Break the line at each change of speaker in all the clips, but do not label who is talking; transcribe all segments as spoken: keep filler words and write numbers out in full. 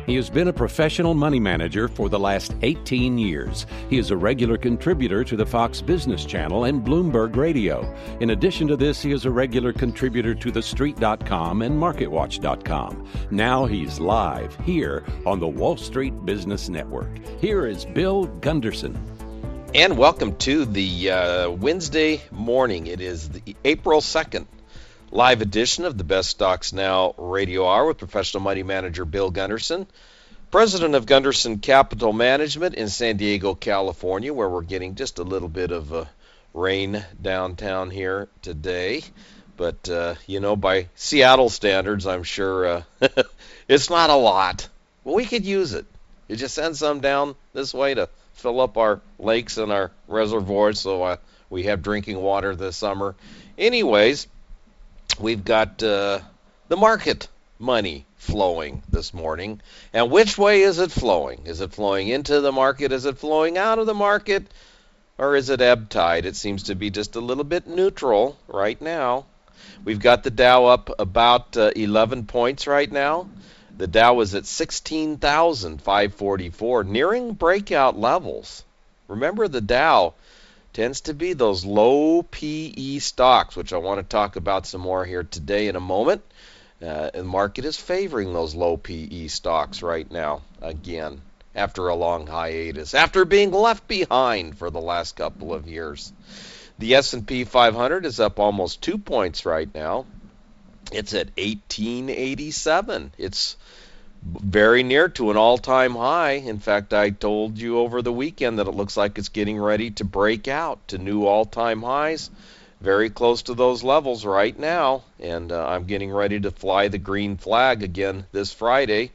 He has been a professional money manager for the last eighteen years. He is a regular contributor to the Fox Business Channel and Bloomberg Radio. In addition to this, he is a regular contributor to the street dot com and market watch dot com. Now he's live here on the Wall Street Business Network. Here is Bill Gunderson.
And welcome to the uh, Wednesday morning. It is the April second live edition of the Best Stocks Now Radio Hour with professional money manager Bill Gunderson, president of Gunderson Capital Management in San Diego, California, where we're getting just a little bit of uh, rain downtown here today. But, uh, you know, by Seattle standards, I'm sure uh, it's not a lot. But we could use it. You just send some down this way to fill up our lakes and our reservoirs so uh, we have drinking water this summer. Anyways, we've got uh, the market money flowing this morning. And which way is it flowing? Is it flowing into the market? Is it flowing out of the market? Or is it ebb tide? It seems to be just a little bit neutral right now. We've got the Dow up about uh, eleven points right now. The Dow is at sixteen thousand five hundred forty-four, nearing breakout levels. Remember, the Dow tends to be those low P E stocks, which I want to talk about some more here today in a moment. Uh, the market is favoring those low P E stocks right now, again, after a long hiatus, after being left behind for the last couple of years. The S and P five hundred is up almost two points right now. It's at eighteen eighty-seven. It's very near to an all-time high. In fact, I told you over the weekend that it looks like it's getting ready to break out to new all-time highs. Very close to those levels right now. And uh, I'm getting ready to fly the green flag again this Friday.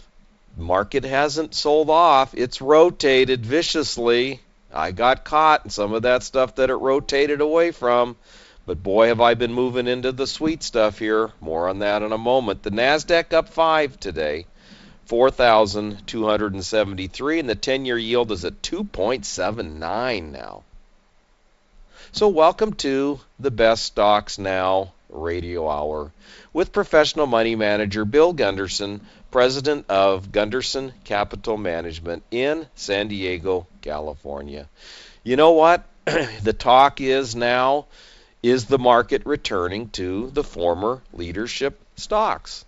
Market hasn't sold off. It's rotated viciously. I got caught in some of that stuff that it rotated away from. But boy, have I been moving into the sweet stuff here. More on that in a moment. The NASDAQ up five today, four thousand two hundred seventy-three, and the ten-year yield is at two point seven nine now. So welcome to the Best Stocks Now Radio Hour with professional money manager Bill Gunderson, president of Gunderson Capital Management in San Diego, California. You know what? The talk is now, is the market returning to the former leadership stocks?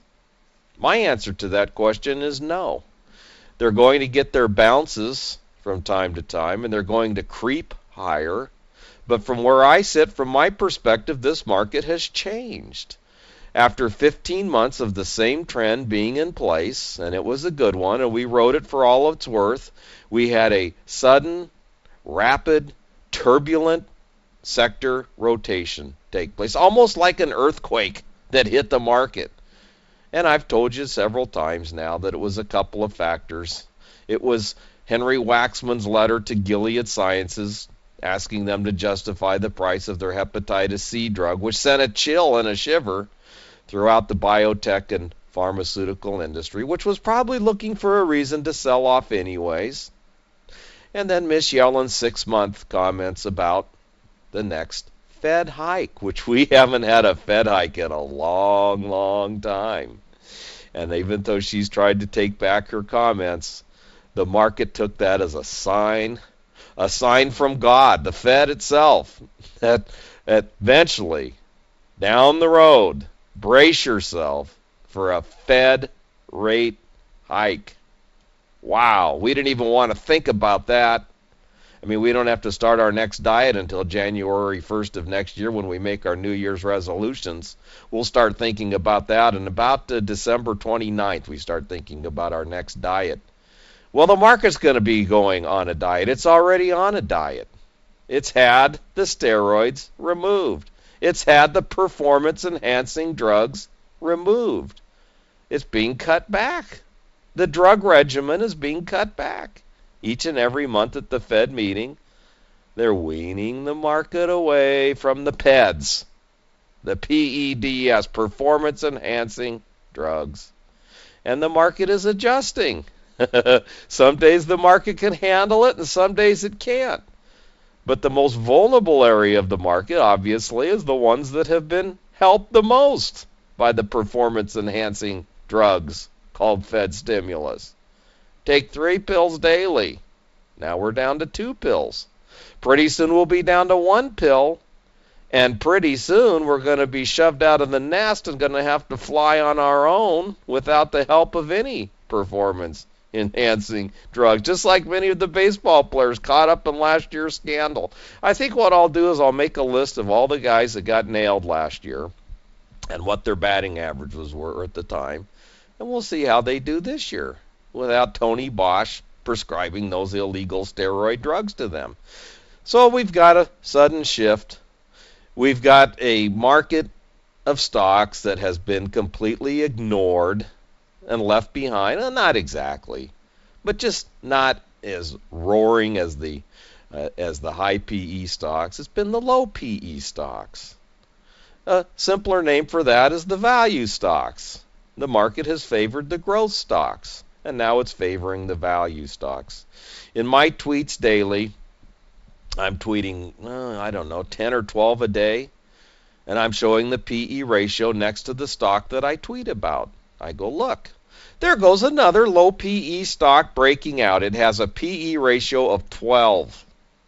My answer to that question is no. They're going to get their bounces from time to time, and they're going to creep higher. But from where I sit, from my perspective, this market has changed. After fifteen months of the same trend being in place, and it was a good one, and we rode it for all it's worth, we had a sudden, rapid, turbulent sector rotation take place, almost like an earthquake that hit the market. And I've told you several times now that it was a couple of factors. It was Henry Waxman's letter to Gilead Sciences asking them to justify the price of their hepatitis C drug, which sent a chill and a shiver throughout the biotech and pharmaceutical industry, which was probably looking for a reason to sell off anyways. And then Miss Yellen's six-month comments about the next Fed hike, which we haven't had a Fed hike in a long, long time. And even though she's tried to take back her comments, the market took that as a sign, a sign from God, the Fed itself, that, that eventually, down the road, brace yourself for a Fed rate hike. Wow, we didn't even want to think about that. I mean, we don't have to start our next diet until January first of next year when we make our New Year's resolutions. We'll start thinking about that, and about uh, December twenty-ninth, we start thinking about our next diet. Well, the market's going to be going on a diet. It's already on a diet. It's had the steroids removed. It's had the performance-enhancing drugs removed. It's being cut back. The drug regimen is being cut back. Each and every month at the Fed meeting, they're weaning the market away from the P E D S, the P E D S, performance-enhancing drugs. And the market is adjusting. Some days the market can handle it, and some days it can't. But the most vulnerable area of the market, obviously, is the ones that have been helped the most by the performance-enhancing drugs called Fed stimulus. Take three pills daily. Now we're down to two pills. Pretty soon we'll be down to one pill. And pretty soon we're going to be shoved out of the nest and going to have to fly on our own without the help of any performance enhancing drugs, just like many of the baseball players caught up in last year's scandal. I think what I'll do is I'll make a list of all the guys that got nailed last year and what their batting averages were at the time, and we'll see how they do this year without Tony Bosch prescribing those illegal steroid drugs to them. So we've got a sudden shift. We've got a market of stocks that has been completely ignored and left behind. Well, not exactly, but just not as roaring as the uh, as the high P E stocks. It's been the low P E stocks. A simpler name for that is the value stocks. The market has favored the growth stocks, and now it's favoring the value stocks. In my tweets daily, I'm tweeting, uh, I don't know, ten or twelve a day, and I'm showing the P E ratio next to the stock that I tweet about. I go, look, there goes another low P E stock breaking out. It has a P E ratio of twelve.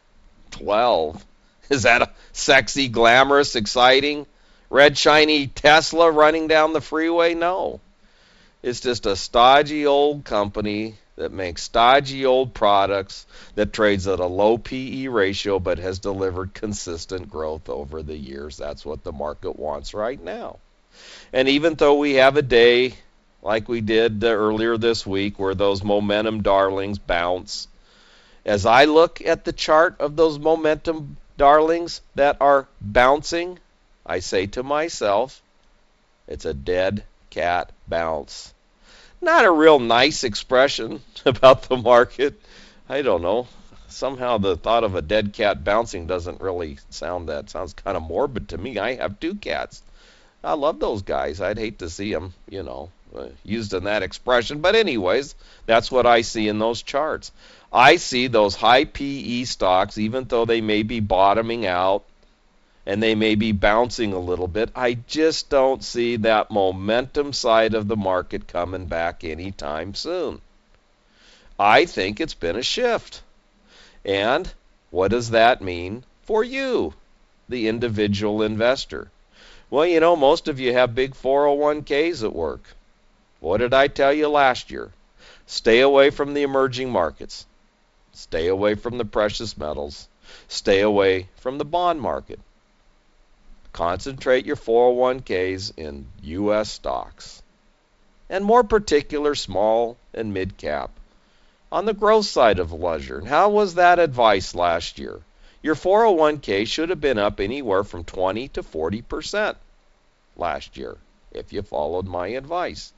twelve. Is that a sexy, glamorous, exciting, red, shiny Tesla running down the freeway? No. It's just a stodgy old company that makes stodgy old products that trades at a low P E ratio but has delivered consistent growth over the years. That's what the market wants right now. And even though we have a day like we did uh, earlier this week where those momentum darlings bounce, as I look at the chart of those momentum darlings that are bouncing, I say to myself, it's a dead cat bounce. Not a real nice expression about the market. I don't know. Somehow the thought of a dead cat bouncing doesn't really sound that. Sounds kind of morbid to me. I have two cats. I love those guys. I'd hate to see them, you know, uh, used in that expression. But anyways, that's what I see in those charts. I see those high P E stocks, even though they may be bottoming out and they may be bouncing a little bit, I just don't see that momentum side of the market coming back anytime soon. I think it's been a shift. And what does that mean for you, the individual investor? Well, you know, most of you have big four oh one k's at work. What did I tell you last year? Stay away from the emerging markets. Stay away from the precious metals. Stay away from the bond market. Concentrate your four oh one k's in U S stocks, and more particular small and mid cap, on the growth side of leisure. And how was that advice last year? Your four oh one k should have been up anywhere from twenty to forty percent last year if you followed my advice.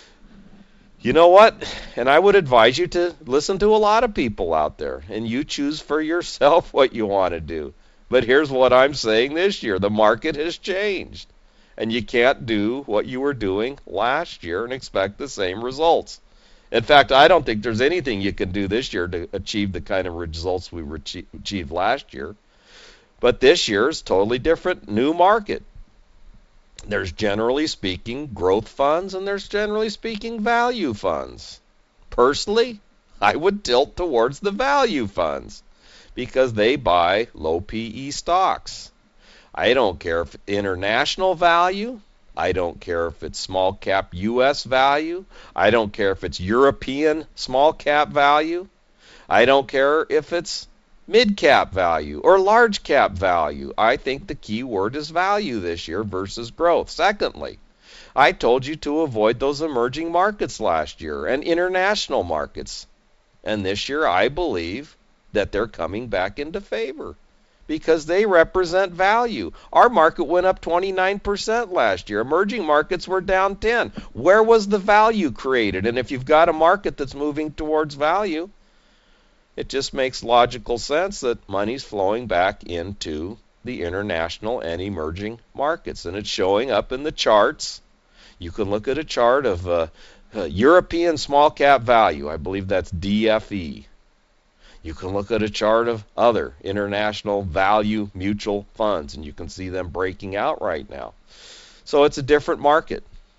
You know what? And I would advise you to listen to a lot of people out there, and you choose for yourself what you want to do. But here's what I'm saying this year. The market has changed, and you can't do what you were doing last year and expect the same results. In fact, I don't think there's anything you can do this year to achieve the kind of results we achieved last year. But this year is totally different, new market. There's generally speaking growth funds, and there's generally speaking value funds. Personally, I would tilt towards the value funds because they buy low P E stocks. I don't care if international value. I don't care if it's small cap U S value. I don't care if it's European small cap value. I don't care if it's mid cap value or large cap value. I think the key word is value this year versus growth. Secondly, I told you to avoid those emerging markets last year and international markets. And this year I believe that they're coming back into favor because they represent value. Our market went up twenty-nine percent last year. Emerging markets were down ten. Where was the value created? And if you've got a market that's moving towards value, it just makes logical sense that money's flowing back into the international and emerging markets. And it's showing up in the charts. You can look at a chart of uh, uh, European small cap value. I believe that's D F E. You can look at a chart of other international value mutual funds, and you can see them breaking out right now. So it's a different market.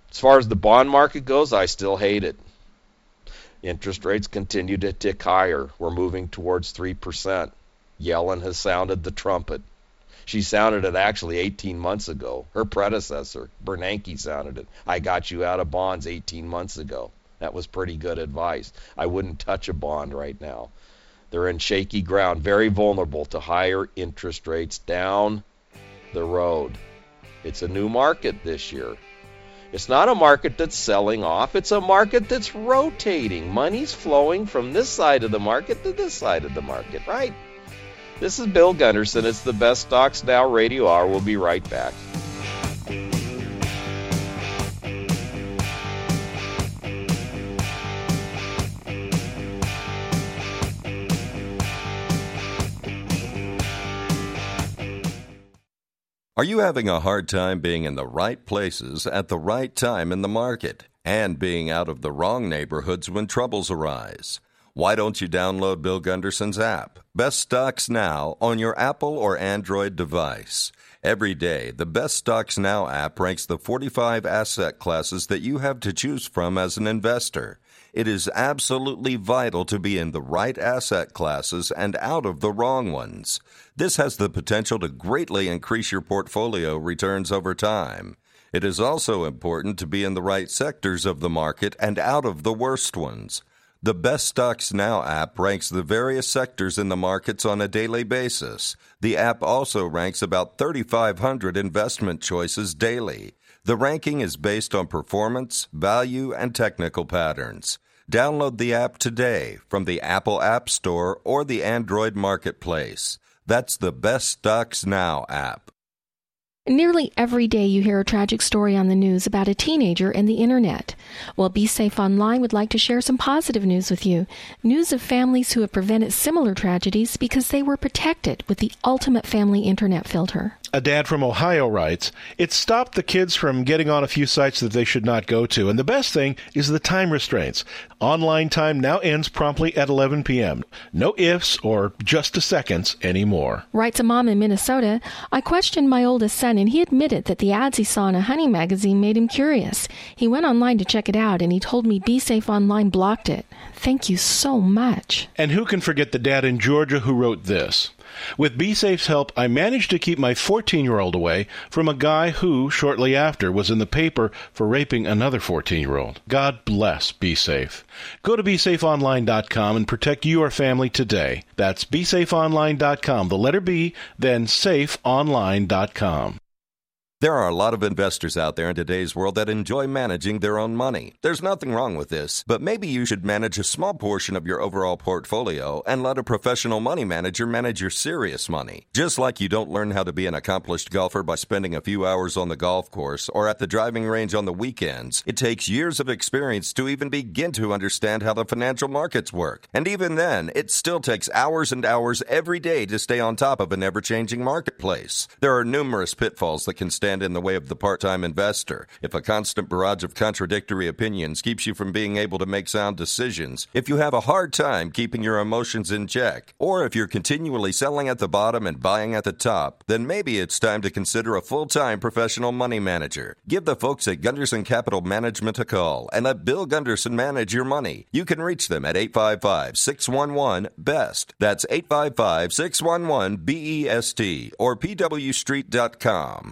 As far as the bond market goes, I still hate it. Interest rates continue to tick higher. We're moving towards three percent. Yellen has sounded the trumpet. She sounded it actually eighteen months ago. Her predecessor, Bernanke, sounded it. I got you out of bonds eighteen months ago. That was pretty good advice. I wouldn't touch a bond right now. They're in shaky ground, very vulnerable to higher interest rates down the road. It's a new market this year. It's not a market that's selling off. It's a market that's rotating. Money's flowing from this side of the market to this side of the market, right? This is Bill Gunderson. It's the Best Stocks Now Radio Hour. We'll be right back.
Are you having a hard time being in the right places at the right time in the market and being out of the wrong neighborhoods when troubles arise? Why don't you download Bill Gunderson's app, Best Stocks Now, on your Apple or Android device? Every day, the Best Stocks Now app ranks the forty-five asset classes that you have to choose from as an investor. It is absolutely vital to be in the right asset classes and out of the wrong ones. This has the potential to greatly increase your portfolio returns over time. It is also important to be in the right sectors of the market and out of the worst ones. The Best Stocks Now app ranks the various sectors in the markets on a daily basis. The app also ranks about thirty-five hundred investment choices daily. The ranking is based on performance, value, and technical patterns. Download the app today from the Apple App Store or the Android Marketplace. That's the Best Stocks Now app.
Nearly every day you hear a tragic story on the news about a teenager and the internet. Well, Be Safe Online would like to share some positive news with you. News of families who have prevented similar tragedies because they were protected with the ultimate family internet filter.
A dad from Ohio writes, "It stopped the kids from getting on a few sites that they should not go to. And the best thing is the time restraints. Online time now ends promptly at eleven p.m. No ifs or just a seconds anymore."
Writes a mom in Minnesota, "I questioned my oldest son and he admitted that the ads he saw in a hunting magazine made him curious. He went online to check it out and he told me Be Safe Online blocked it. Thank you so much."
And who can forget the dad in Georgia who wrote this? "With BeSafe's help, I managed to keep my fourteen-year-old away from a guy who, shortly after, was in the paper for raping another fourteen-year-old. God bless BeSafe. Go to be safe online dot com and protect your family today. That's be safe online dot com, the letter B, then safe online dot com.
There are a lot of investors out there in today's world that enjoy managing their own money. There's nothing wrong with this, but maybe you should manage a small portion of your overall portfolio and let a professional money manager manage your serious money. Just like you don't learn how to be an accomplished golfer by spending a few hours on the golf course or at the driving range on the weekends, it takes years of experience to even begin to understand how the financial markets work. And even then, it still takes hours and hours every day to stay on top of an ever-changing marketplace. There are numerous pitfalls that can stand in the way of the part-time investor. If a constant barrage of contradictory opinions keeps you from being able to make sound decisions, if you have a hard time keeping your emotions in check, or if you're continually selling at the bottom and buying at the top, then maybe it's time to consider a full-time professional money manager. Give the folks at Gunderson Capital Management a call and let Bill Gunderson manage your money. You can reach them at eight five five, six one one, B E S T. That's eight five five, six one one, B E S T or P W street dot com.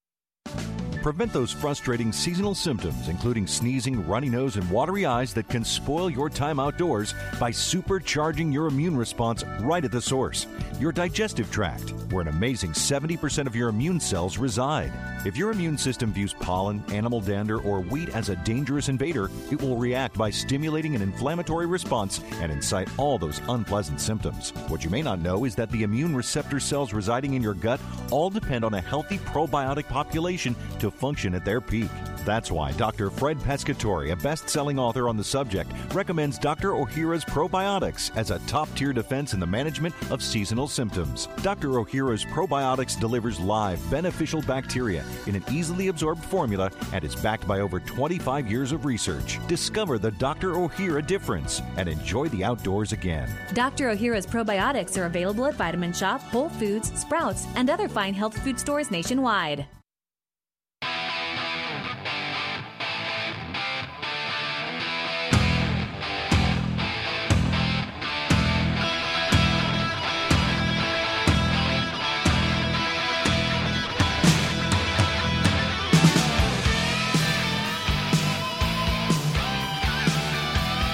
Prevent those frustrating seasonal symptoms, including sneezing, runny nose, and watery eyes that can spoil your time outdoors by supercharging your immune response right at the source, your digestive tract, where an amazing seventy percent of your immune cells reside. If your immune system views pollen, animal dander, or wheat as a dangerous invader, it will react by stimulating an inflammatory response and incite all those unpleasant symptoms. What you may not know is that the immune receptor cells residing in your gut all depend on a healthy probiotic population to function at their peak. That's why Doctor Fred Pescatore, a best-selling author on the subject, recommends Doctor Ohhira's Probiotics as a top-tier defense in the management of seasonal symptoms. Doctor Ohhira's Probiotics delivers live, beneficial bacteria in an easily absorbed formula and is backed by over twenty-five years of research. Discover the Doctor Ohhira difference and enjoy the outdoors again.
Doctor Ohhira's Probiotics are available at Vitamin Shop, Whole Foods, Sprouts, and other fine health food stores nationwide.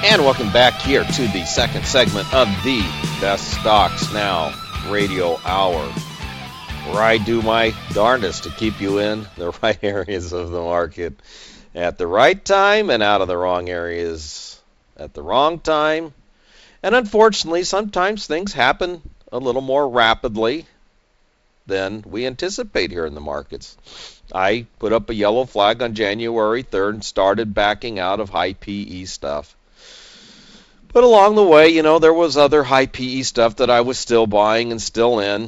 And welcome back here to the second segment of the Best Stocks Now Radio Hour, where I do my darndest to keep you in the right areas of the market at the right time and out of the wrong areas at the wrong time. And unfortunately, sometimes things happen a little more rapidly than we anticipate here in the markets. I put up a yellow flag on January third and started backing out of high P E stuff. But along the way, you know, there was other high P E stuff that I was still buying and still in.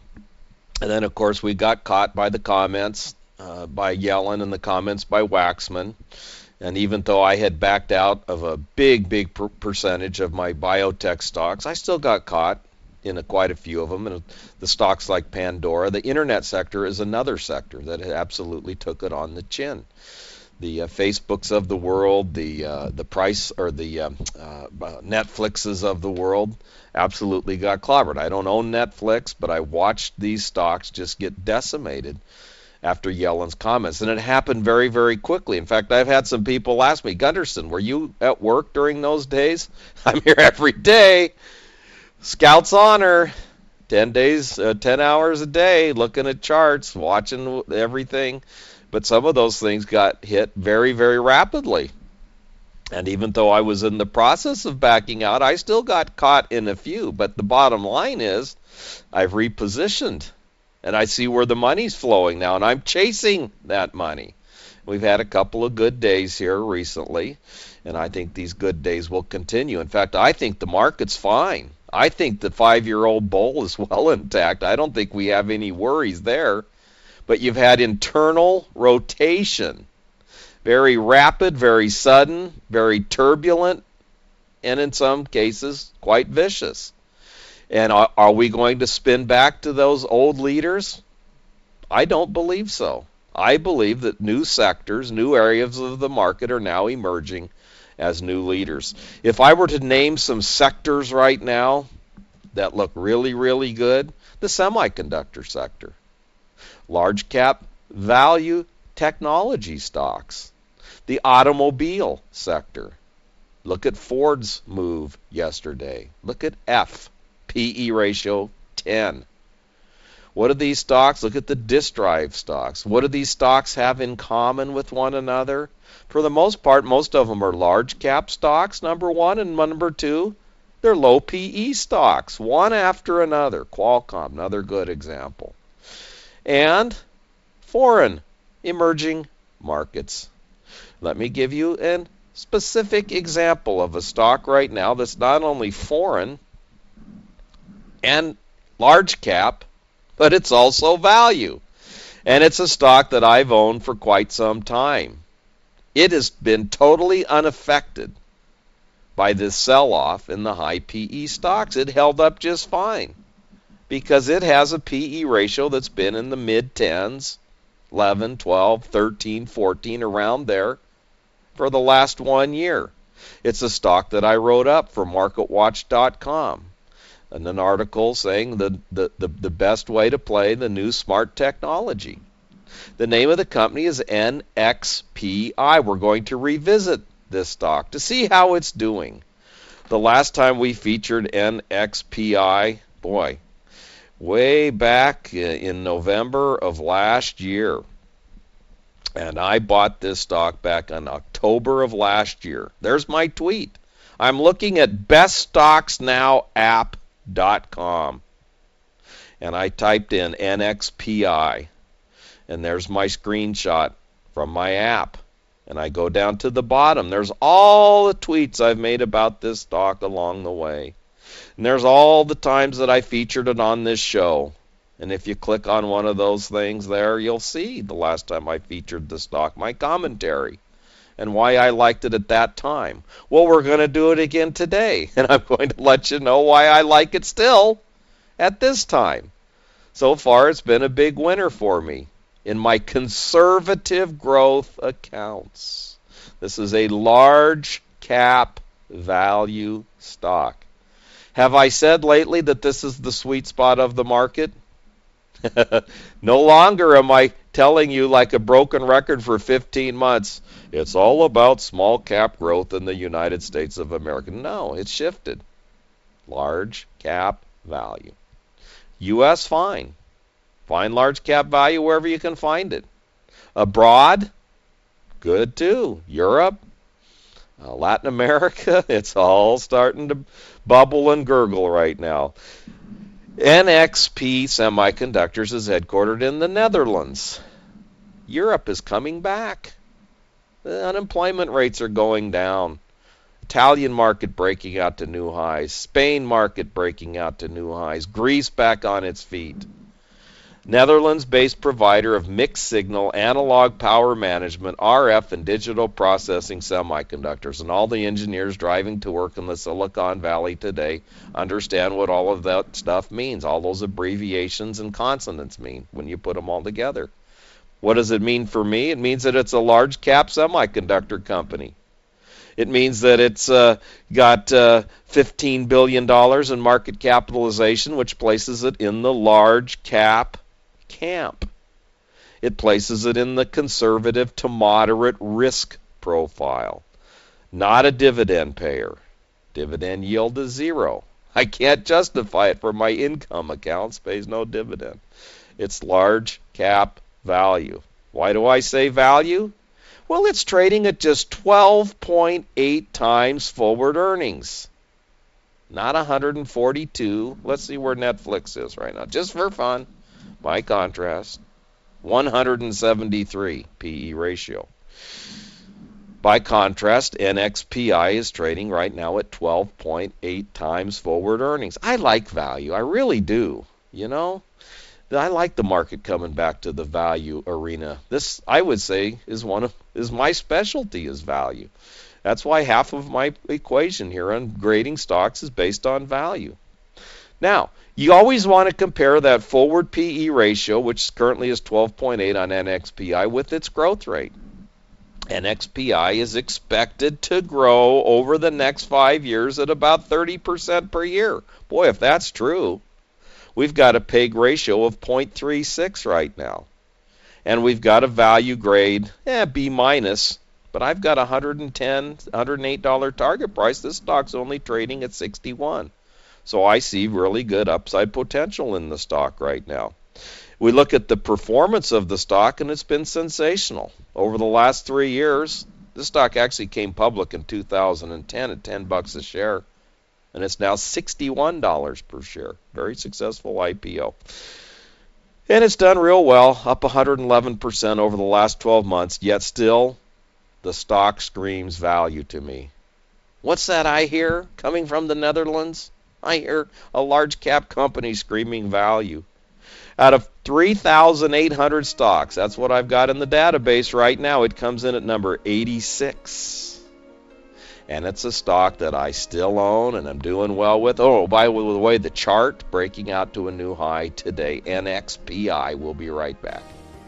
And then, of course, we got caught by the comments uh, by Yellen and the comments by Waxman. And even though I had backed out of a big, big per- percentage of my biotech stocks, I still got caught in a, quite a few of them. And the stocks like Pandora, the internet sector is another sector that absolutely took it on the chin. The uh, Facebooks of the world, the uh, the price or the uh, uh, Netflixes of the world absolutely got clobbered. I don't own Netflix, but I watched these stocks just get decimated after Yellen's comments. And it happened very, very quickly. In fact, I've had some people ask me, Gunderson, were you at work during those days? I'm here every day. Scout's honor. ten days, uh, ten hours a day, looking at charts, watching everything. But some of those things got hit very, very rapidly. And even though I was in the process of backing out, I still got caught in a few. But the bottom line is I've repositioned. And I see where the money's flowing now. And I'm chasing that money. We've had a couple of good days here recently. And I think these good days will continue. In fact, I think the market's fine. I think the five-year-old bull is well intact. I don't think we have any worries there. But you've had internal rotation, very rapid, very sudden, very turbulent, and in some cases quite vicious. And are, are we going to spin back to those old leaders? I don't believe so. I believe that new sectors, new areas of the market are now emerging as new leaders. If I were to name some sectors right now that look really, really good, the semiconductor sector. Large cap value technology stocks, the automobile sector. Look at Ford's move yesterday. Look at F, P E ratio ten. What do these stocks, look at the disk drive stocks. What do these stocks have in common with one another? For the most part, most of them are large cap stocks, number one, and number two, they're low P E stocks, one after another. Qualcomm, another good example. And foreign emerging markets. Let me give you a specific example of a stock right now that's not only foreign and large cap, but it's also value. And it's a stock that I've owned for quite some time. It has been totally unaffected by this sell-off in the high P E stocks. It held up just fine, because it has a P E ratio that's been in the mid-tens, eleven, twelve, thirteen, fourteen, around there for the last one year. It's a stock that I wrote up for market watch dot com in an article saying the, the, the, the best way to play the new smart technology. The name of the company is N X P I. We're going to revisit this stock to see how it's doing. The last time we featured N X P I, boy, way back in November of last year. And I bought this stock back in October of last year. There's my tweet. I'm looking at best stocks now app dot com. And I typed in N X P I. And there's my screenshot from my app. And I go down to the bottom. There's all the tweets I've made about this stock along the way. And there's all the times that I featured it on this show. And if you click on one of those things there, you'll see the last time I featured the stock, my commentary, and why I liked it at that time. Well, we're going to do it again today, and I'm going to let you know why I like it still at this time. So far, it's been a big winner for me in my conservative growth accounts. This is a large cap value stock. Have I said lately that this is the sweet spot of the market? No longer am I telling you like a broken record for fifteen months, it's all about small cap growth in the United States of America. No, it's shifted. Large cap value. U S, fine. Find large cap value wherever you can find it. Abroad, good too. Europe, uh, Latin America, it's all starting to bubble and gurgle right now. N X P Semiconductors is headquartered in the Netherlands. Europe is coming back. The unemployment rates are going down. Italian market breaking out to new highs. Spain market breaking out to new highs. Greece back on its feet. Netherlands-based provider of mixed signal analog power management, R F, and digital processing semiconductors. And all the engineers driving to work in the Silicon Valley today understand what all of that stuff means. All those abbreviations and consonants mean when you put them all together. What does it mean for me? It means that it's a large cap semiconductor company. It means that it's uh, got uh, fifteen billion dollars in market capitalization, which places it in the large cap camp. It places it in the conservative to moderate risk profile. Not a dividend payer. Dividend yield is zero. I can't justify it for my income accounts. Pays no dividend. It's large cap value. Why do I say value? Well, it's trading at just twelve point eight times forward earnings. Not one hundred forty-two. Let's see where Netflix is right now, just for fun. By contrast, one hundred seventy-three P E ratio. By contrast, N X P I is trading right now at twelve point eight times forward earnings. I like value. I really do. You know, I like the market coming back to the value arena. This, I would say, is one of is my specialty is value. That's why half of my equation here on grading stocks is based on value. Now, you always want to compare that forward P E ratio, which currently is twelve point eight on N X P I, with its growth rate. N X P I is expected to grow over the next five years at about thirty percent per year. Boy, if that's true, we've got a P E G ratio of zero point three six right now. And we've got a value grade, eh, B minus, but I've got a one hundred ten dollars, one hundred eight dollars target price. This stock's only trading at sixty-one. So I see really good upside potential in the stock right now. We look at the performance of the stock, and it's been sensational. Over the last three years, this stock actually came public in two thousand ten at ten bucks a share, and it's now sixty-one dollars per share. Very successful I P O. And it's done real well, up one hundred eleven percent over the last twelve months, yet still the stock screams value to me. What's that I hear coming from the Netherlands? I hear a large cap company screaming value. Out of three thousand eight hundred stocks, that's what I've got in the database right now, it comes in at number eighty-six. And it's a stock that I still own and I'm doing well with. Oh, by the way, the chart breaking out to a new high today. N X P I. We'll be right back.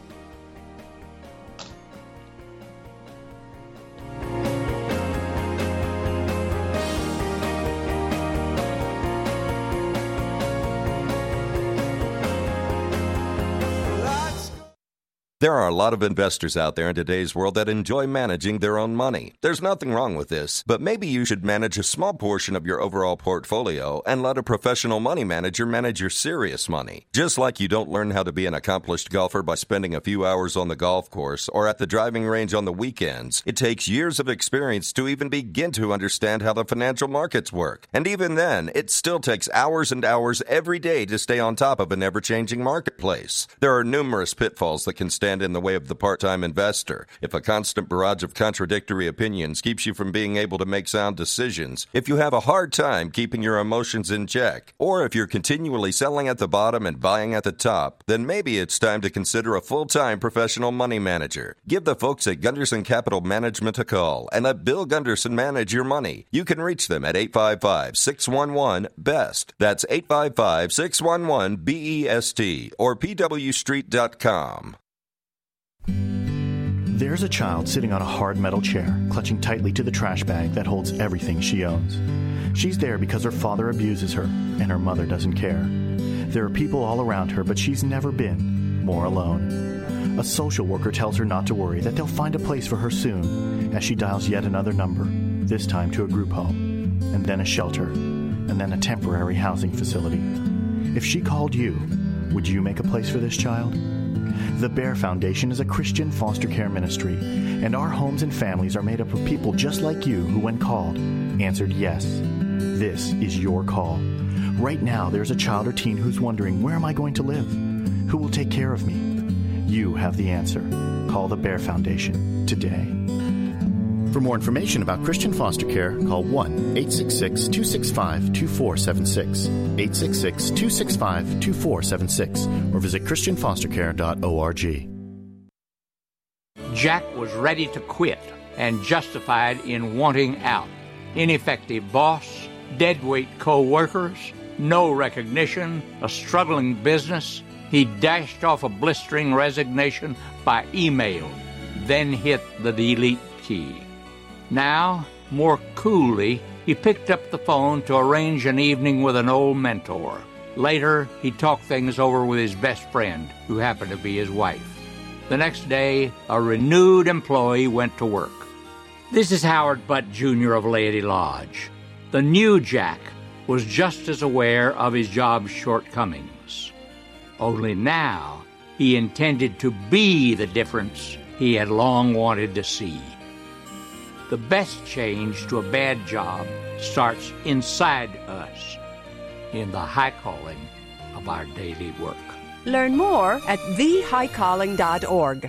There are a lot of investors out there in today's world that enjoy managing their own money. There's nothing wrong with this, but maybe you should manage a small portion of your overall portfolio and let a professional money manager manage your serious money. Just like you don't learn how to be an accomplished golfer by spending a few hours on the golf course or at the driving range on the weekends, it takes years of experience to even begin to understand how the financial markets work. And even then, it still takes hours and hours every day to stay on top of an ever-changing marketplace. There are numerous pitfalls that can stand in the way of the part-time investor. If a constant barrage of contradictory opinions keeps you from being able to make sound decisions, if you have a hard time keeping your emotions in check, or if you're continually selling at the bottom and buying at the top, then maybe it's time to consider a full-time professional money manager. Give the folks at Gunderson Capital Management a call and let Bill Gunderson manage your money. You can reach them at eight five five, six one one, B E S T. That's eight five five, six one one, B E S T or P W street dot com.
There's a child sitting on a hard metal chair, clutching tightly to the trash bag that holds everything she owns. She's there because her father abuses her, and her mother doesn't care. There are people all around her, but she's never been more alone. A social worker tells her not to worry, that they'll find a place for her soon, as she dials yet another number, this time to a group home, and then a shelter, and then a temporary housing facility. If she called you, would you make a place for this child? The Bear Foundation is a Christian foster care ministry, and our homes and families are made up of people just like you who, when called, answered yes. This is your call. Right now, there's a child or teen who's wondering, where am I going to live? Who will take care of me? You have the answer. Call the Bear Foundation today. For more information about Christian foster care, call one eight six six, two six five, two four seven six, eight six six, two six five, two four seven six, or visit christian foster care dot org.
Jack was ready to quit and justified in wanting out. Ineffective boss, deadweight co-workers, no recognition, a struggling business. He dashed off a blistering resignation by email, then hit the delete key. Now, more coolly, he picked up the phone to arrange an evening with an old mentor. Later, he talked things over with his best friend, who happened to be his wife. The next day, a renewed employee went to work. This is Howard Butt, Junior of Laity Lodge. The new Jack was just as aware of his job's shortcomings. Only now, he intended to be the difference he had long wanted to see. The best change to a bad job starts inside us, in the high calling of our daily work.
Learn more at the high calling dot org.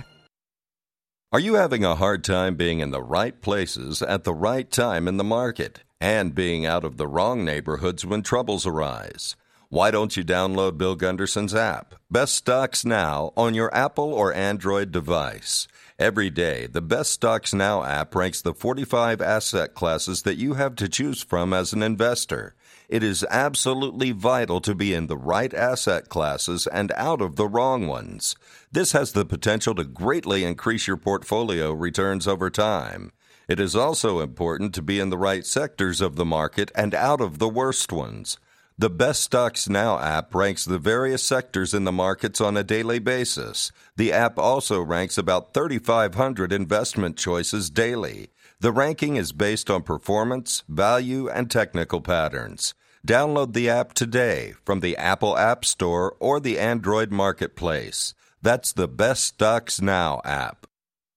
Are you having a hard time being in the right places at the right time in the market and being out of the wrong neighborhoods when troubles arise? Why don't you download Bill Gunderson's app, Best Stocks Now, on your Apple or Android device? Every day, the Best Stocks Now app ranks the forty-five asset classes that you have to choose from as an investor. It is absolutely vital to be in the right asset classes and out of the wrong ones. This has the potential to greatly increase your portfolio returns over time. It is also important to be in the right sectors of the market and out of the worst ones. The Best Stocks Now app ranks the various sectors in the markets on a daily basis. The app also ranks about thirty-five hundred investment choices daily. The ranking is based on performance, value, and technical patterns. Download the app today from the Apple App Store or the Android Marketplace. That's the Best Stocks Now app.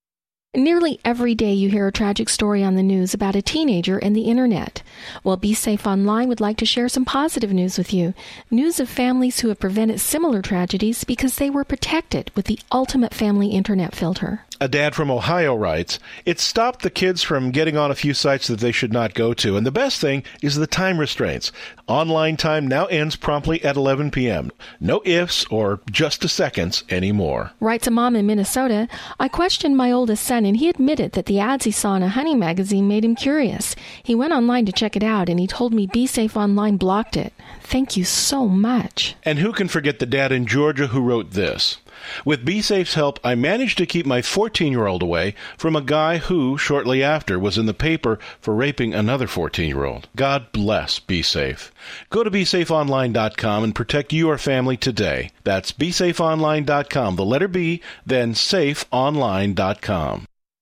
Nearly every day you hear a tragic story on the news about a teenager and the internet. Well, Be Safe Online would like to share some positive news with you. News of families who have prevented similar tragedies because they were protected with the ultimate family internet filter.
A dad from Ohio writes, it stopped the kids from getting on a few sites that they should not go to, and the best thing is the time restraints. Online time now ends promptly at eleven p.m. No ifs or just a seconds anymore.
Writes a mom in Minnesota, I questioned my oldest son, and he admitted that the ads he saw in a hunting magazine made him curious. He went online to check it out, and he told me Be Safe Online blocked it. Thank you so much.
And who can forget the dad in Georgia who wrote this? With BeSafe's help, I managed to keep my fourteen-year-old away from a guy who, shortly after, was in the paper for raping another fourteen-year-old. God bless BeSafe. Go to be safe online dot com and protect your family today. That's be safe online dot com, the letter B, then safe online dot com.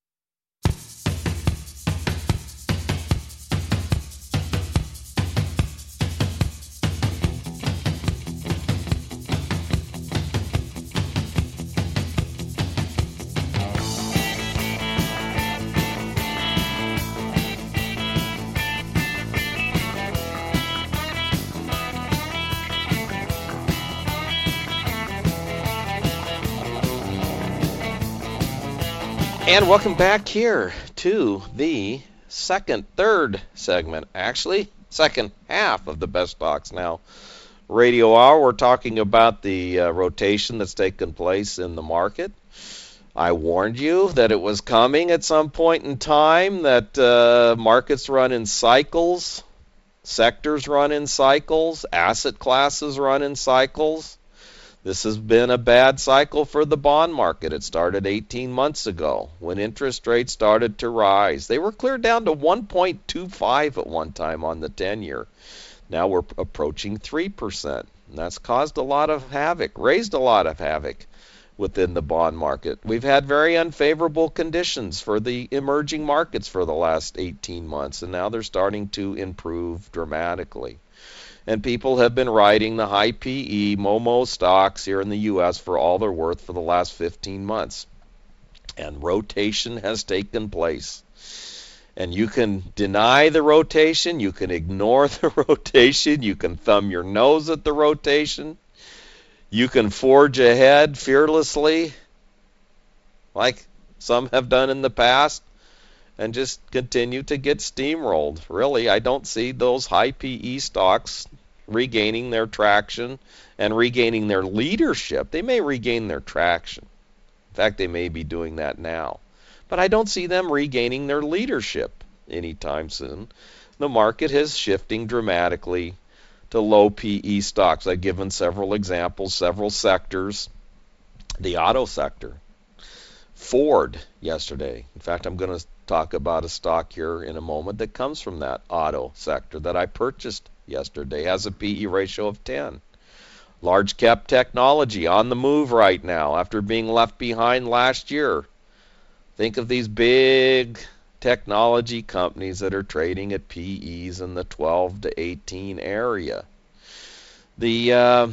And welcome back here to the second, third segment, actually, second half of the Best Stocks Now Radio Hour. We're talking about the uh, rotation that's taken place in the market. I warned you that it was coming at some point in time, that uh, markets run in cycles, sectors run in cycles, asset classes run in cycles. This has been a bad cycle for the bond market. It started eighteen months ago when interest rates started to rise. They were clear down to one point two five at one time on the ten-year. Now we're approaching three percent. And that's caused a lot of havoc, raised a lot of havoc within the bond market. We've had very unfavorable conditions for the emerging markets for the last eighteen months, and now they're starting to improve dramatically. And people have been riding the high P E Momo stocks here in the U S for all they're worth for the last fifteen months. And rotation has taken place. And you can deny the rotation, you can ignore the rotation, you can thumb your nose at the rotation, you can forge ahead fearlessly, like some have done in the past, and just continue to get steamrolled. Really, I don't see those high P E stocks regaining their traction and regaining their leadership. They may regain their traction. In fact, they may be doing that now. But I don't see them regaining their leadership anytime soon. The market is shifting dramatically to low P E stocks. I've given several examples, several sectors. The auto sector. Ford yesterday. In fact, I'm going to talk about a stock here in a moment that comes from that auto sector that I purchased yesterday. Has a P E ratio of ten. Large cap technology on the move right now after being left behind last year. Think of these big technology companies that are trading at P Es in the twelve to eighteen area. The uh,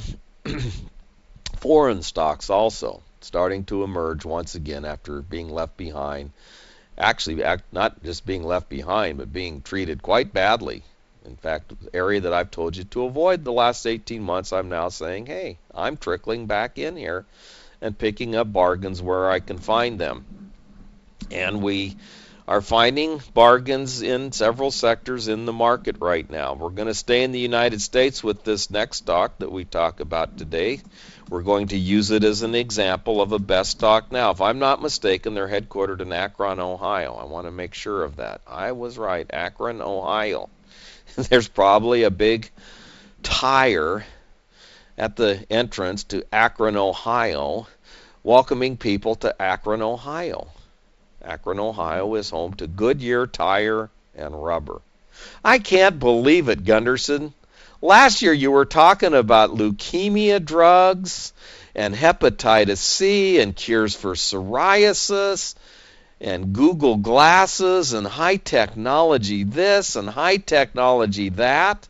foreign stocks also starting to emerge once again after being left behind. Actually, not just being left behind, but being treated quite badly. In fact, the area that I've told you to avoid the last eighteen months, I'm now saying, hey, I'm trickling back in here and picking up bargains where I can find them. And we are finding bargains in several sectors in the market right now. We're going to stay in the United States with this next stock that we talk about today. We're going to use it as an example of a best stock now. If I'm not mistaken, they're headquartered in Akron, Ohio. I want to make sure of that. I was right, Akron, Ohio. There's probably a big tire at the entrance to Akron, Ohio, welcoming people to Akron, Ohio. Akron, Ohio is home to Goodyear Tire and Rubber. I can't believe it, Gunderson. Last year you were talking about leukemia drugs and hepatitis C and cures for psoriasis and Google Glasses and high technology this and high technology that.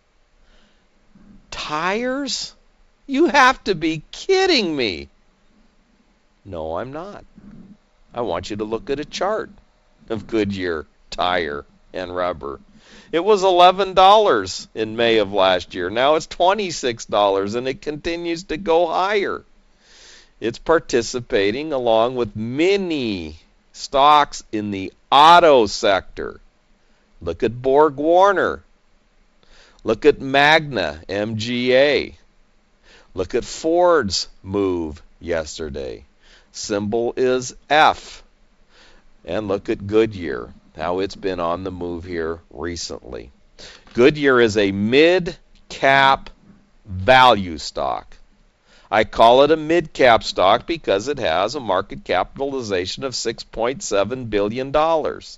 Tires? You have to be kidding me. No, I'm not. I want you to look at a chart of Goodyear Tire and Rubber. It was eleven dollars in May of last year. Now it's twenty-six dollars, and it continues to go higher. It's participating along with many stocks in the auto sector. Look at Borg Warner. Look at Magna, M G A. Look at Ford's move yesterday. Symbol is F. And look at Goodyear, how it's been on the move here recently. Goodyear is a mid-cap value stock. I call it a mid-cap stock because it has a market capitalization of six point seven billion dollars.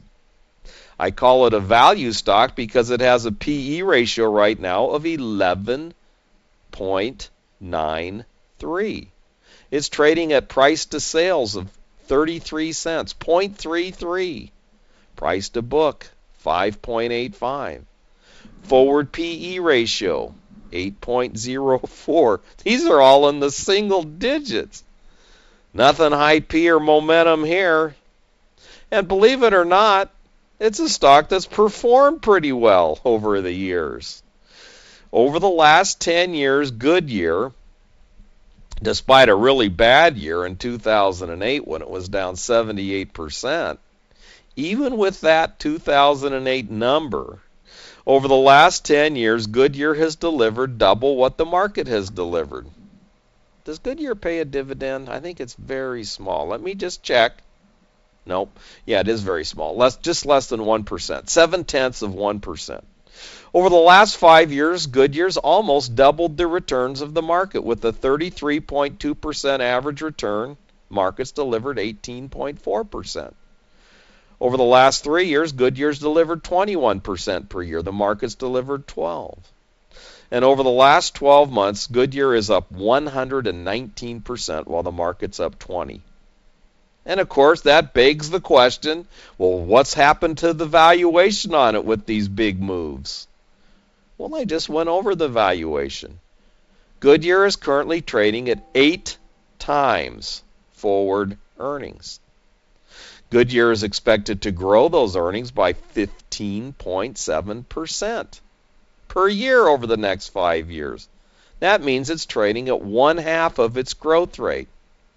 I call it a value stock because it has a P E ratio right now of eleven point nine three. It's trading at price to sales of thirty-three cents, zero point three three. Price to book, five point eight five. Forward P E ratio, eight point zero four. These are all in the single digits. Nothing high P or momentum here. And believe it or not, it's a stock that's performed pretty well over the years. Over the last ten years, Goodyear, despite a really bad year in two thousand eight when it was down seventy-eight percent, even with that two thousand eight number, over the last ten years, Goodyear has delivered double what the market has delivered. Does Goodyear pay a dividend? I think it's very small. Let me just check. Nope. Yeah, it is very small. Less, just less than one percent. Seven-tenths of one percent. Over the last five years, Goodyear's almost doubled the returns of the market with a thirty-three point two percent average return. Markets delivered eighteen point four percent. Over the last three years, Goodyear's delivered twenty-one percent per year. The markets delivered twelve percent. And over the last twelve months, Goodyear is up one hundred nineteen percent while the market's up twenty. And of course, that begs the question, well, what's happened to the valuation on it with these big moves? Well, I just went over the valuation. Goodyear is currently trading at eight times forward earnings. Goodyear is expected to grow those earnings by fifteen point seven percent per year over the next five years. That means it's trading at one half of its growth rate.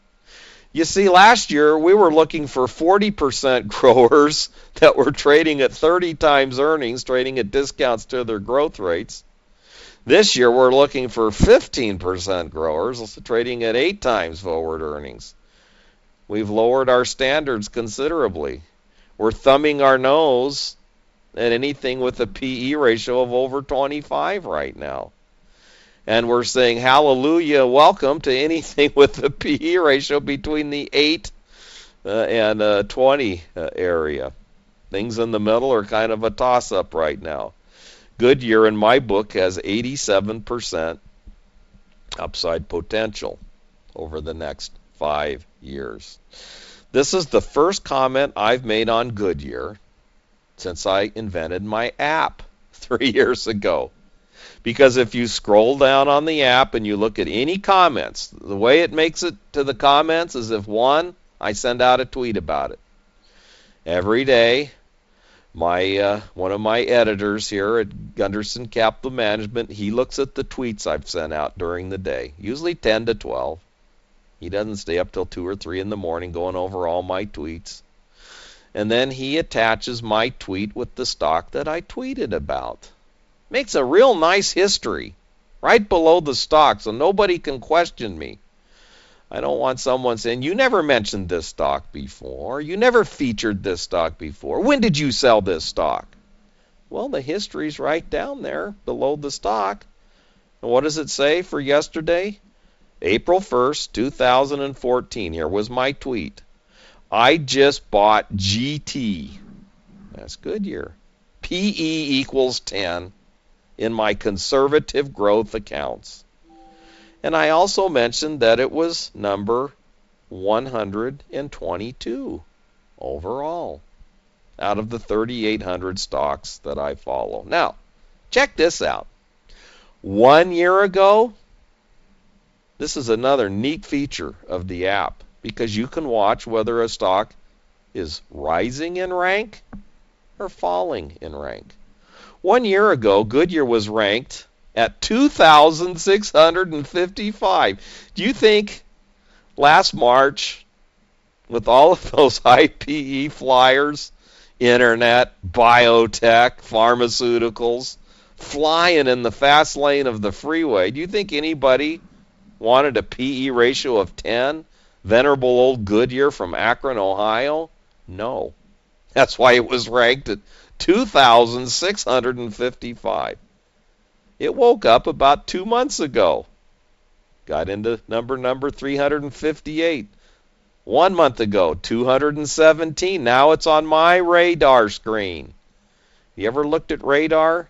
You see, last year we were looking for forty percent growers that were trading at thirty times earnings, trading at discounts to their growth rates. This year we're looking for fifteen percent growers trading at eight times forward earnings. We've lowered our standards considerably. We're thumbing our nose at anything with a P E ratio of over twenty-five right now. And we're saying hallelujah, welcome to anything with a P E ratio between the eight uh, and uh, twenty uh, area. Things in the middle are kind of a toss-up right now. Goodyear, in my book, has eighty-seven percent upside potential over the next five years. This is the first comment I've made on Goodyear since I invented my app three years ago. Because if you scroll down on the app and you look at any comments, the way it makes it to the comments is if, one, I send out a tweet about it. Every day, my uh, one of my editors here at Gunderson Capital Management, he looks at the tweets I've sent out during the day, usually ten to twelve. He doesn't stay up till two or three in the morning going over all my tweets. And then he attaches my tweet with the stock that I tweeted about. Makes a real nice history right below the stock so nobody can question me. I don't want someone saying, you never mentioned this stock before. You never featured this stock before. When did you sell this stock? Well, the history's right down there below the stock. And what does it say for yesterday? April first, two thousand fourteen. Here was my tweet. I just bought G T. That's Goodyear. P E equals ten. In my conservative growth accounts. And I also mentioned that it was number one hundred twenty-two overall out of the thirty-eight hundred stocks that I follow. Now, check this out. One year ago, this is another neat feature of the app because you can watch whether a stock is rising in rank or falling in rank. One year ago, Goodyear was ranked at two thousand six hundred fifty-five. Do you think last March, with all of those high P E flyers, internet, biotech, pharmaceuticals, flying in the fast lane of the freeway, do you think anybody wanted a P E ratio of ten? Venerable old Goodyear from Akron, Ohio? No. That's why it was ranked at two thousand six hundred fifty-five. It woke up about two months ago. Got into number number three hundred fifty-eight. One month ago, two hundred seventeen. Now it's on my radar screen. You ever looked at radar?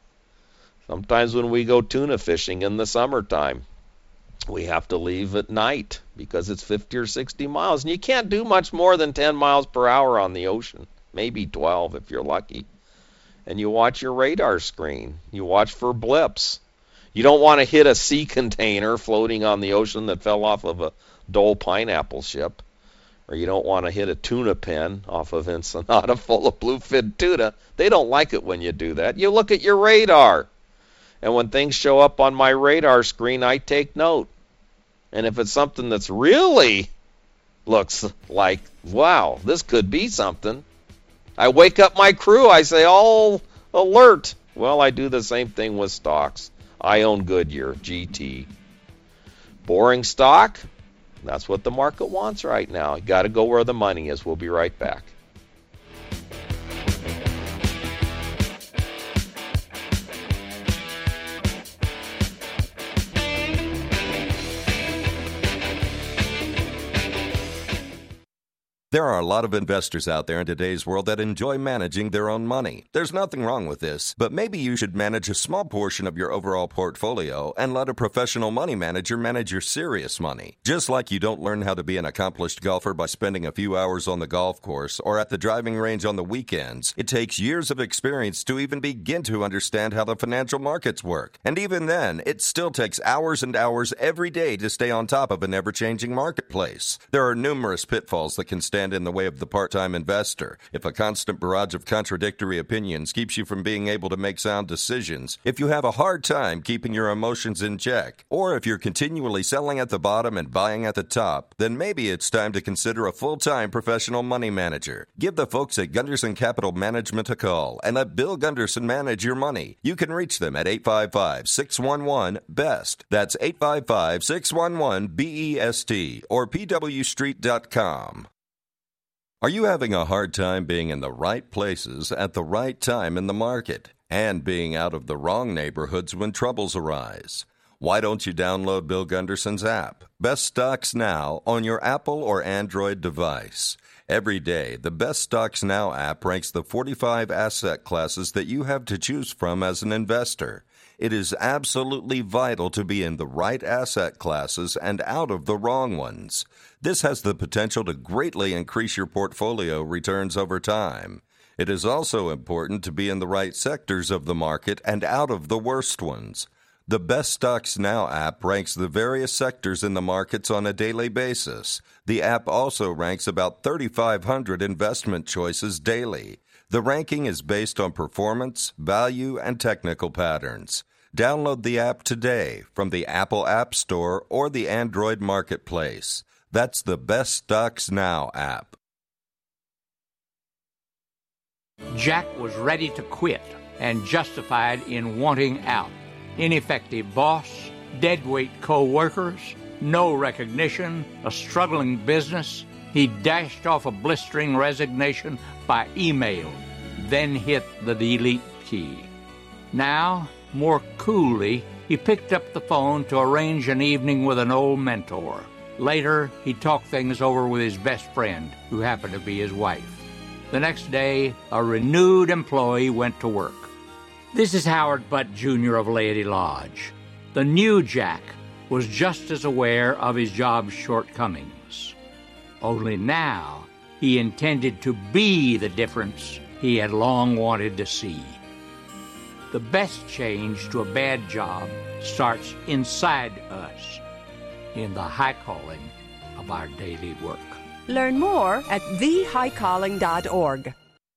Sometimes when we go tuna fishing in the summertime, we have to leave at night because it's fifty or sixty miles. And you can't do much more than ten miles per hour on the ocean. Maybe twelve if you're lucky. And you watch your radar screen. You watch for blips. You don't want to hit a sea container floating on the ocean that fell off of a Dole pineapple ship. Or you don't want to hit a tuna pen off of Ensenada full of bluefin tuna. They don't like it when you do that. You look at your radar. And when things show up on my radar screen, I take note. And if it's something that's really looks like, wow, this could be something, I wake up my crew. I say, all alert. Well, I do the same thing with stocks. I own Goodyear, G T. Boring stock? That's what the market wants right now. You got to go where the money is. We'll be right back.
There are a lot of investors out there in today's world that enjoy managing their own money. There's nothing wrong with this, but maybe you should manage a small portion of your overall portfolio and let a professional money manager manage your serious money. Just like you don't learn how to be an accomplished golfer by spending a few hours on the golf course or at the driving range on the weekends, it takes years of experience to even begin to understand how the financial markets work. And even then, it still takes hours and hours every day to stay on top of an ever-changing marketplace. There are numerous pitfalls that can stand in the way of the part-time investor. If a constant barrage of contradictory opinions keeps you from being able to make sound decisions, if you have a hard time keeping your emotions in check, or if you're continually selling at the bottom and buying at the top, then maybe it's time to consider a full-time professional money manager. Give the folks at Gunderson Capital Management a call and let Bill Gunderson manage your money. You can reach them at eight five five, six one one, B E S T. That's eight five five, six one one, B E S T or P W street dot com. Are you having a hard time being in the right places at the right time in the market and being out of the wrong neighborhoods when troubles arise? Why don't you download Bill Gunderson's app, Best Stocks Now, on your Apple or Android device? Every day, the Best Stocks Now app ranks the forty-five asset classes that you have to choose from as an investor. It is absolutely vital to be in the right asset classes and out of the wrong ones. This has the potential to greatly increase your portfolio returns over time. It is also important to be in the right sectors of the market and out of the worst ones. The Best Stocks Now app ranks the various sectors in the markets on a daily basis. The app also ranks about thirty-five hundred investment choices daily. The ranking is based on performance, value, and technical patterns. Download the app today from the Apple App Store or the Android Marketplace. That's the Best Stocks Now app.
Jack was ready to quit and justified in wanting out. Ineffective boss, deadweight co-workers, no recognition, a struggling business. He dashed off a blistering resignation by email, then hit the delete key. Now, more coolly, he picked up the phone to arrange an evening with an old mentor. Later, he talked things over with his best friend, who happened to be his wife. The next day, a renewed employee went to work. This is Howard Butt, Junior of Laity Lodge. The new Jack was just as aware of his job's shortcomings. Only now, he intended to be the difference he had long wanted to see. The best change to a bad job starts inside us, in the high calling of our daily work.
Learn more at the high calling dot org.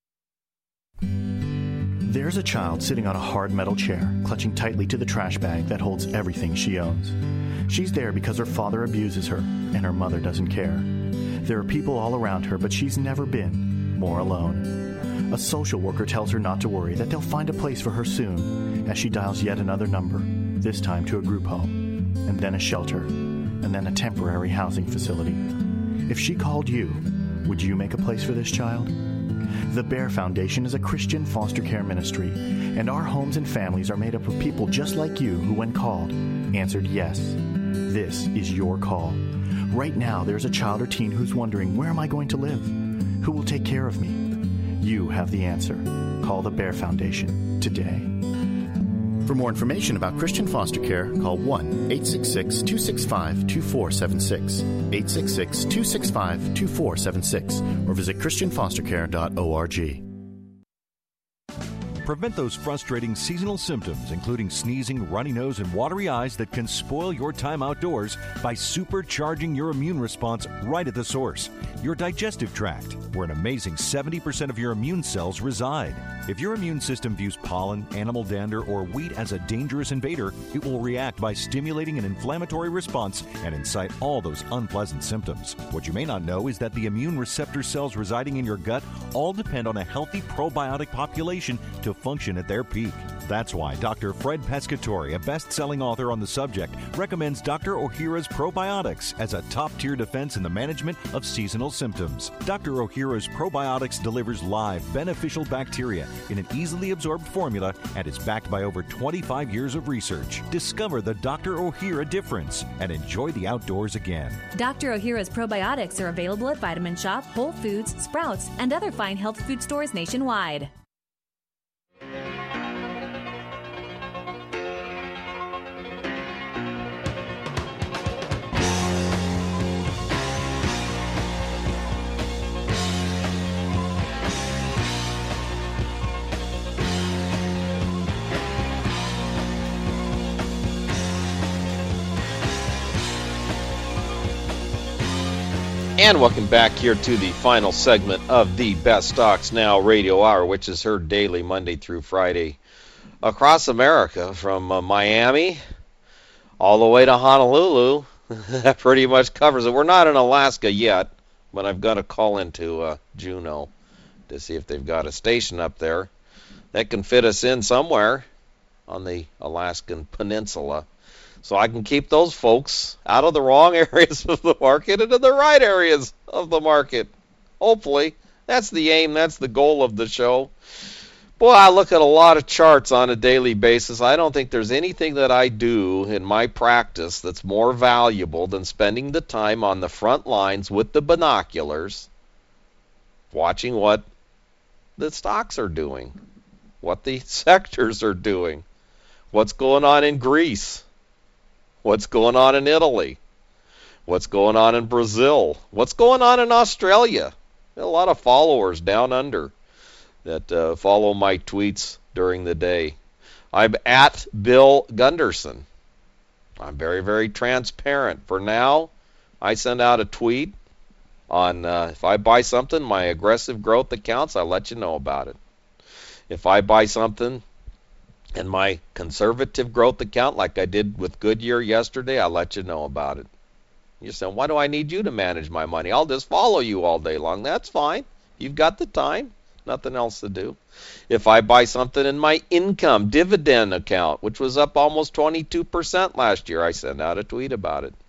There's a child sitting on a hard metal chair, clutching tightly to the trash bag that holds everything she owns. She's there because her father abuses her, and her mother doesn't care. There are people all around her, but she's never been more alone. A social worker tells her not to worry, that they'll find a place for her soon, as she dials yet another number, this time to a group home, and then a shelter, and then a temporary housing facility. If she called you, would you make a place for this child? The Bear Foundation is a Christian foster care ministry, and our homes and families are made up of people just like you who, when called, answered yes. This is your call. Right now, there's a child or teen who's wondering, where am I going to live? Who will take care of me? You have the answer. Call the Bear Foundation today.
For more information about Christian foster care, call one eight six six, two six five, two four seven six, eight six six, two six five, two four seven six, or visit christian foster care dot org.
Prevent those frustrating seasonal symptoms, including sneezing, runny nose, and watery eyes that can spoil your time outdoors by supercharging your immune response right at the source, your digestive tract, where an amazing seventy percent of your immune cells reside. If your immune system views pollen, animal dander, or wheat as a dangerous invader, it will react by stimulating an inflammatory response and incite all those unpleasant symptoms. What you may not know is that the immune receptor cells residing in your gut all depend on a healthy probiotic population to to function at their peak. That's why Doctor Fred Pescatore, a best-selling author on the subject, recommends Doctor Ohhira's Probiotics as a top-tier defense in the management of seasonal symptoms. Doctor Ohhira's Probiotics delivers live, beneficial bacteria in an easily absorbed formula and is backed by over twenty-five years of research. Discover the Doctor Ohhira difference and enjoy the outdoors again.
Doctor Ohhira's Probiotics are available at Vitamin Shop, Whole Foods, Sprouts, and other fine health food stores nationwide.
And welcome back here to the final segment of the Best Stocks Now Radio Hour, which is heard daily Monday through Friday across America from uh, Miami all the way to Honolulu. That pretty much covers it. We're not in Alaska yet, but I've got to call into uh, Juneau to see if they've got a station up there that can fit us in somewhere on the Alaskan Peninsula. So I can keep those folks out of the wrong areas of the market and in the right areas of the market. Hopefully. That's the aim. That's the goal of the show. Boy, I look at a lot of charts on a daily basis. I don't think there's anything that I do in my practice that's more valuable than spending the time on the front lines with the binoculars, watching what the stocks are doing, what the sectors are doing, what's going on in Greece. What's going on in Italy? What's going on in Brazil? What's going on in Australia? A lot of followers down under that uh, follow my tweets during the day. I'm at Bill Gunderson. I'm very, very transparent. For now, I send out a tweet on uh, if I buy something, my aggressive growth accounts, I let you know about it. If I buy something in my conservative growth account, like I did with Goodyear yesterday, I'll let you know about it. You're saying, why do I need you to manage my money? I'll just follow you all day long. That's fine. You've got the time. Nothing else to do. If I buy something in my income dividend account, which was up almost twenty-two percent last year, I send out a tweet about it.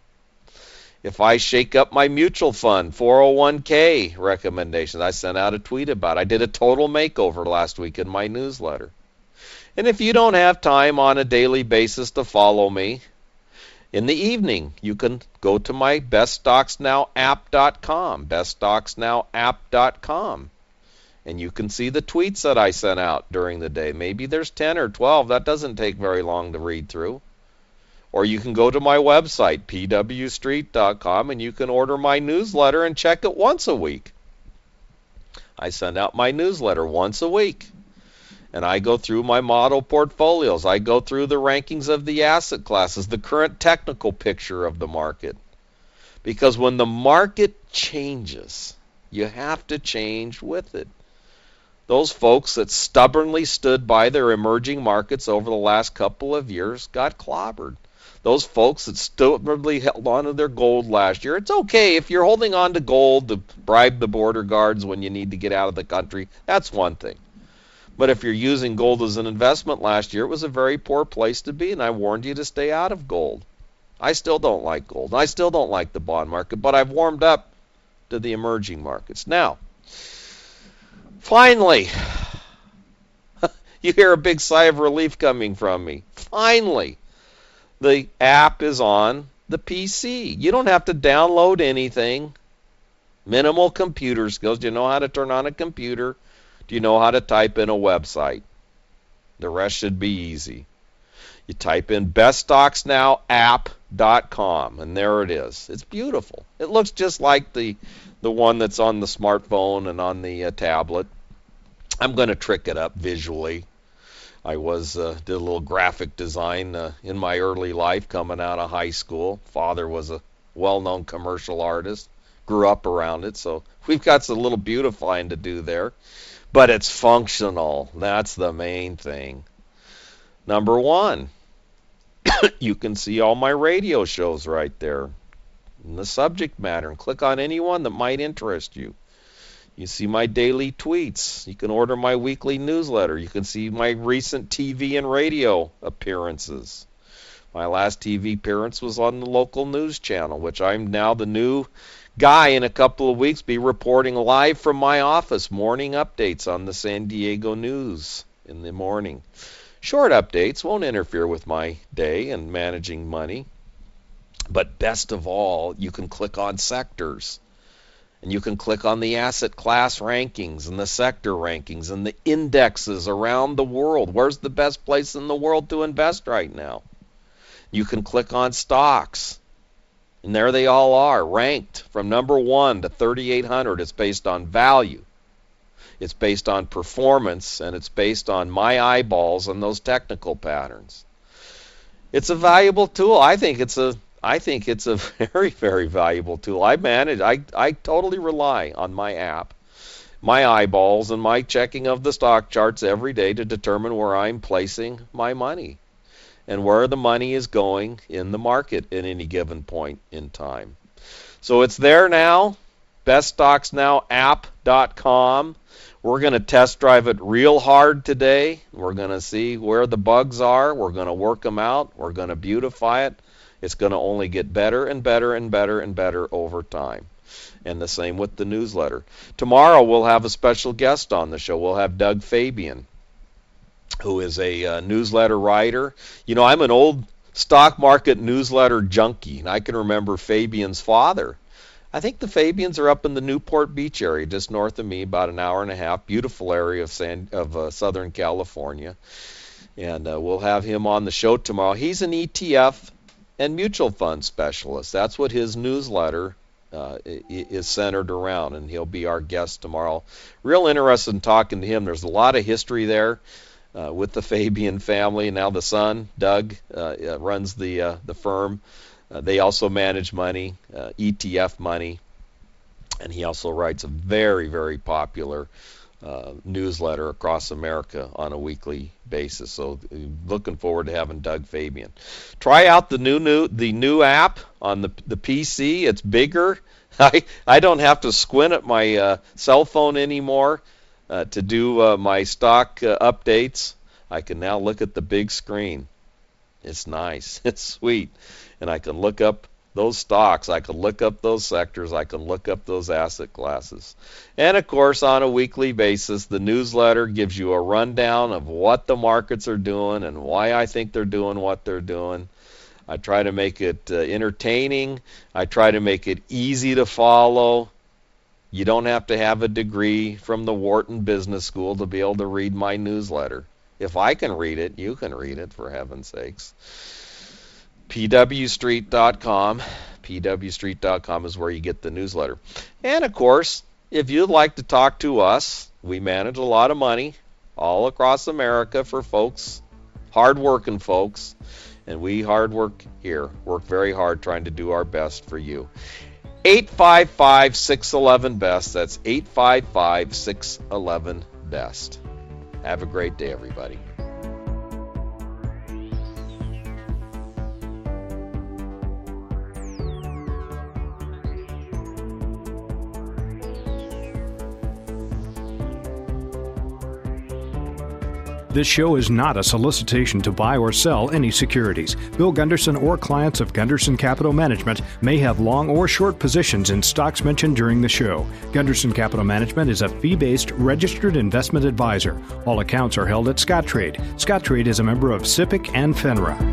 If I shake up my mutual fund, four oh one k recommendations, I sent out a tweet about it. I did a total makeover last week in my newsletter. And if you don't have time on a daily basis to follow me, in the evening, you can go to my best stocks now app dot com, best stocks now app dot com, and you can see the tweets that I sent out during the day. Maybe there's ten or twelve. That doesn't take very long to read through. Or you can go to my website, p w street dot com, and you can order my newsletter and check it once a week. I send out my newsletter once a week. And I go through my model portfolios. I go through the rankings of the asset classes, the current technical picture of the market. Because when the market changes, you have to change with it. Those folks that stubbornly stood by their emerging markets over the last couple of years got clobbered. Those folks that stubbornly held on to their gold last year, it's okay if you're holding on to gold to bribe the border guards when you need to get out of the country. That's one thing. But if you're using gold as an investment last year, it was a very poor place to be, and I warned you to stay out of gold. I still don't like gold. I still don't like the bond market, but I've warmed up to the emerging markets. Now, finally, you hear a big sigh of relief coming from me. Finally, the app is on the P C. You don't have to download anything. Minimal computer skills. Do you know how to turn on a computer? Do you know how to type in a website? The rest should be easy. You type in best stocks now app dot com, and there it is. It's beautiful. It looks just like the the one that's on the smartphone and on the uh, tablet. I'm going to trick it up visually. I was uh, did a little graphic design uh, in my early life coming out of high school. Father was a well-known commercial artist. Grew up around it, so we've got some little beautifying to do there. But it's functional. That's the main thing. Number one, you can see all my radio shows right there in the subject matter and click on any one that might interest you. You see my daily tweets. You can order my weekly newsletter. You can see my recent T V and radio appearances. My last T V appearance was on the local news channel, which I'm now the new guy in a couple of weeks, be reporting live from my office, morning updates on the San Diego news in the morning. Short updates won't interfere with my day and managing money. But best of all, you can click on sectors. And you can click on the asset class rankings and the sector rankings and the indexes around the world. Where's the best place in the world to invest right now? You can click on stocks. And there they all are, ranked from number one to thirty-eight hundred. It's based on value. It's based on performance, and it's based on my eyeballs and those technical patterns. It's a valuable tool. I think it's a I think it's a very, very valuable tool. I manage, I, I totally rely on my app, my eyeballs, and my checking of the stock charts every day to determine where I'm placing my money and where the money is going in the market at any given point in time. So it's there now, best stocks now app dot com. We're going to test drive it real hard today. We're going to see where the bugs are. We're going to work them out. We're going to beautify it. It's going to only get better and better and better and better over time. And the same with the newsletter. Tomorrow we'll have a special guest on the show. We'll have Doug Fabian, who is a uh, newsletter writer. You know, I'm an old stock market newsletter junkie, and I can remember Fabian's father. I think the Fabians are up in the Newport Beach area, just north of me, about an hour and a half. Beautiful area of, San, of uh, Southern California. And uh, we'll have him on the show tomorrow. He's an E T F and mutual fund specialist. That's what his newsletter uh, is centered around, and he'll be our guest tomorrow. Real interested in talking to him. There's a lot of history there uh, with the Fabian family. Now the son, Doug, uh, uh, runs the uh, the firm. Uh, they also manage money, uh, E T F money, and he also writes a very, very popular Uh, newsletter across America on a weekly basis. So uh, looking forward to having Doug Fabian. Try out the new new the new app on the the P C. It's bigger. I I don't have to squint at my uh, cell phone anymore uh, to do uh, my stock uh, updates. I can now look at the big screen. It's nice. It's sweet. And I can look up those stocks, I can look up those sectors, I can look up those asset classes. And of course, on a weekly basis, the newsletter gives you a rundown of what the markets are doing and why I think they're doing what they're doing. I try to make it uh, entertaining. I try to make it easy to follow. You don't have to have a degree from the Wharton Business School to be able to read my newsletter. If I can read it, you can read it, for heaven's sakes. P W Street dot com. P W Street dot com is where you get the newsletter. And, of course, if you'd like to talk to us, we manage a lot of money all across America for folks, hard-working folks, and we hard work here, work very hard trying to do our best for you. eight five five, six one one, B E S T. That's eight five five, six one one, B E S T. Have a great day, everybody.
This show is not a solicitation to buy or sell any securities. Bill Gunderson or clients of Gunderson Capital Management may have long or short positions in stocks mentioned during the show. Gunderson Capital Management is a fee-based registered investment advisor. All accounts are held at Scottrade. Scottrade is a member of SIPC and FINRA.